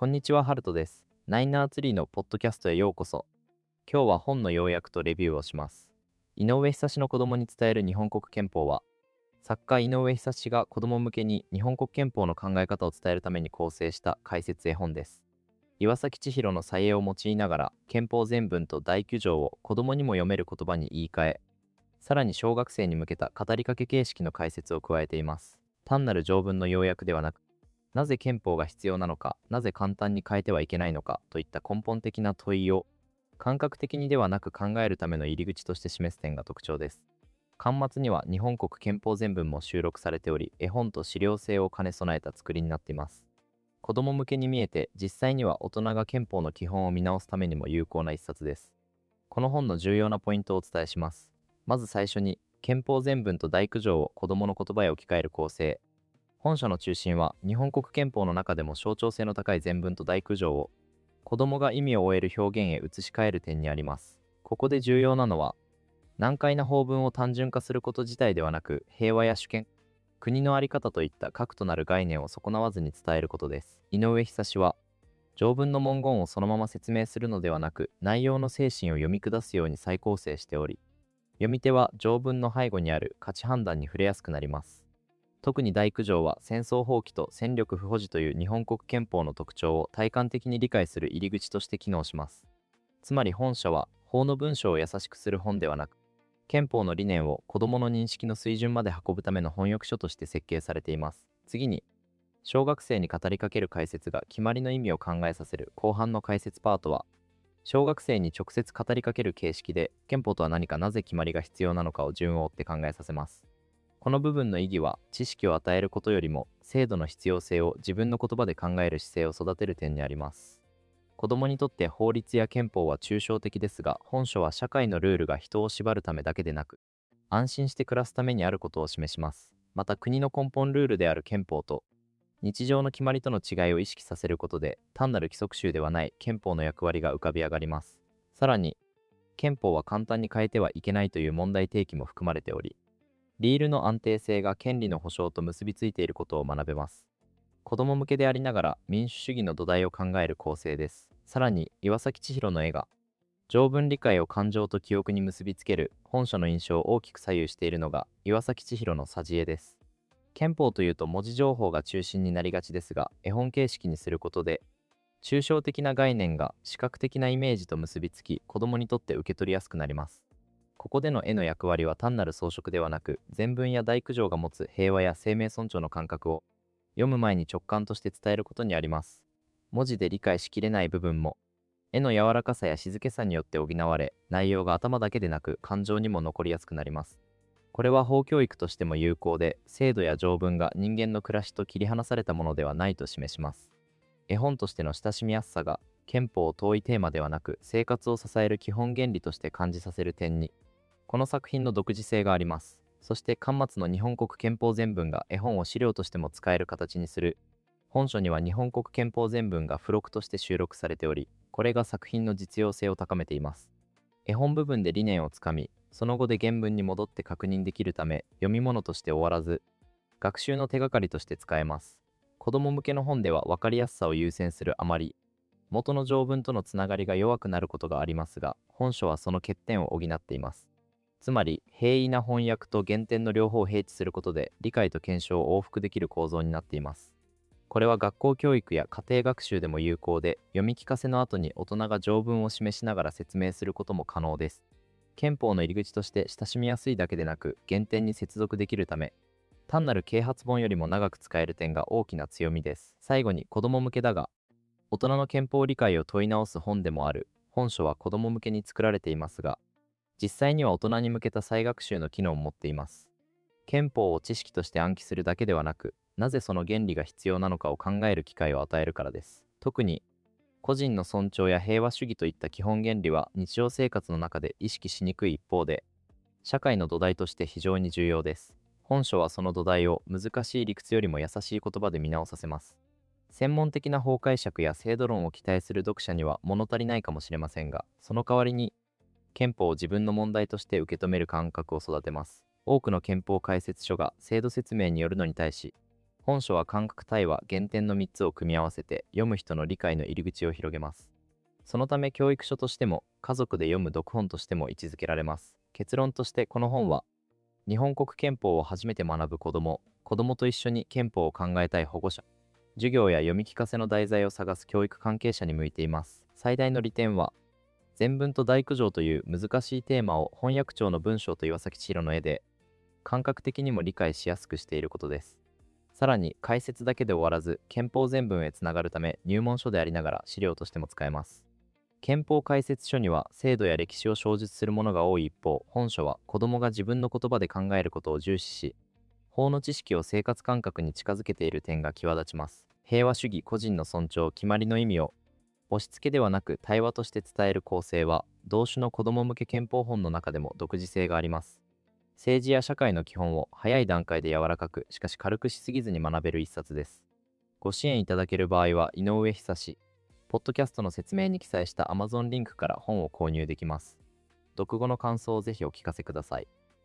こんにちは、ハルトです。ナイナーツリーのポッドキャストへようこそ。今日は本の要約とレビューをします。井上久志の子供に伝える日本国憲法は、作家井上久志が子供向けに日本国憲法の考え方を伝えるために構成した解説絵本です。岩崎千尋の采絵を用いながら、憲法全文と大규条を子供にも読める言葉に言い換え、さらに小学生に向けた語りかけ形式の解説を加えています。単なる条文の要約ではなく、なぜ憲法が必要なのか、なぜ簡単に変えてはいけないのかといった根本的な問いを感覚的にではなく考えるための入り口として示す点が特徴です。巻末には日本国憲法全文も収録されており、絵本と資料性を兼ね備えた作りになっています。子供向けに見えて、実際には大人が憲法の基本を見直すためにも有効な一冊です。この本の重要なポイントをお伝えします。まず最初に、憲法全文と大句条を子供の言葉へ置き換える構成。本書の中心は日本国憲法の中でも象徴性の高い全文と大句条を子供が意味を終える表現へ移し替える点にあります。ここで重要なのは、難解な法文を単純化すること自体ではなく、平和や主権、国の在り方といった核となる概念を損なわずに伝えることです。井上久志は、条文の文言をそのまま説明するのではなく、内容の精神を読み下すように再構成しており、読み手は条文の背後にある価値判断に触れやすくなります。特に大句条は戦争放棄と戦力不保持という日本国憲法の特徴を体感的に理解する入り口として機能します。つまり本書は法の文章を優しくする本ではなく、憲法の理念を子どもの認識の水準まで運ぶための翻訳書として設計されています。次に、小学生に語りかける解説が決まりの意味を考えさせる後半の解説パートは、小学生に直接語りかける形式で憲法とは何か、なぜ決まりが必要なのかを順を追って考えさせます。この部分の意義は、知識を与えることよりも制度の必要性を自分の言葉で考える姿勢を育てる点にあります。子供にとって法律や憲法は抽象的ですが、本書は社会のルールが人を縛るためだけでなく、安心して暮らすためにあることを示します。また、国の根本ルールである憲法と日常の決まりとの違いを意識させることで、単なる規則集ではない憲法の役割が浮かび上がります。さらに、憲法は簡単に変えてはいけないという問題提起も含まれており、リールの安定性が権利の保障と結びついていることを学べます。子供向けでありながら民主主義の土台を考える構成です。さらに、岩崎千尋の絵が条文理解を感情と記憶に結びつける本書の印象を大きく左右しているのが岩崎千尋のさじ絵です。憲法というと文字情報が中心になりがちですが、絵本形式にすることで抽象的な概念が視覚的なイメージと結びつき、子供にとって受け取りやすくなります。ここでの絵の役割は単なる装飾ではなく、全文や大句条が持つ平和や生命尊重の感覚を読む前に直感として伝えることにあります。文字で理解しきれない部分も、絵の柔らかさや静けさによって補われ、内容が頭だけでなく感情にも残りやすくなります。これは法教育としても有効で、制度や条文が人間の暮らしと切り離されたものではないと示します。絵本としての親しみやすさが、憲法を遠いテーマではなく生活を支える基本原理として感じさせる点に、この作品の独自性があります。そして巻末の日本国憲法全文が絵本を資料としても使える形にする。本書には日本国憲法全文が付録として収録されており、これが作品の実用性を高めています。絵本部分で理念をつかみ、その後で原文に戻って確認できるため、読み物として終わらず、学習の手がかりとして使えます。子供向けの本では分かりやすさを優先するあまり、元の条文とのつながりが弱くなることがありますが、本書はその欠点を補っています。つまり、平易な翻訳と原点の両方を併記することで、理解と検証を往復できる構造になっています。これは学校教育や家庭学習でも有効で、読み聞かせの後に大人が条文を示しながら説明することも可能です。憲法の入り口として親しみやすいだけでなく、原点に接続できるため、単なる啓発本よりも長く使える点が大きな強みです。最後に、子供向けだが、大人の憲法理解を問い直す本でもある。本書は子供向けに作られていますが、実際には大人に向けた再学習の機能を持っています。憲法を知識として暗記するだけではなく、なぜその原理が必要なのかを考える機会を与えるからです。特に、個人の尊重や平和主義といった基本原理は日常生活の中で意識しにくい一方で、社会の土台として非常に重要です。本書はその土台を難しい理屈よりも優しい言葉で見直させます。専門的な法解釈や制度論を期待する読者には物足りないかもしれませんが、その代わりに憲法を自分の問題として受け止める感覚を育てます。多くの憲法解説書が制度説明によるのに対し、 本書は感覚対話原点の3つを組み合わせて読む人の理解の入り口を広げます。そのため教育書としても家族で読む読本としても位置づけられます。結論としてこの本は日本国憲法を初めて学ぶ子どもと一緒に憲法を考えたい保護者、授業や読み聞かせの題材を探す教育関係者に向いています。最大の利点は、前文と大工条という難しいテーマを翻訳帳の文章と岩崎千尋の絵で感覚的にも理解しやすくしていることです。さらに解説だけで終わらず憲法全文へつながるため入門書でありながら資料としても使えます。憲法解説書には制度や歴史を詳述するものが多い一方、本書は子どもが自分の言葉で考えることを重視し、法の知識を生活感覚に近づけている点が際立ちます。平和主義、個人の尊重、決まりの意味を押し付けではなく対話として伝える構成は、同種の子ども向け憲法本の中でも独自性があります。政治や社会の基本を早い段階で柔らかく、しかし軽くしすぎずに学べる一冊です。ご支援いただける場合は、井上久志、ポッドキャストの説明に記載した Amazon リンクから本を購入できます。読後の感想をぜひお聞かせください。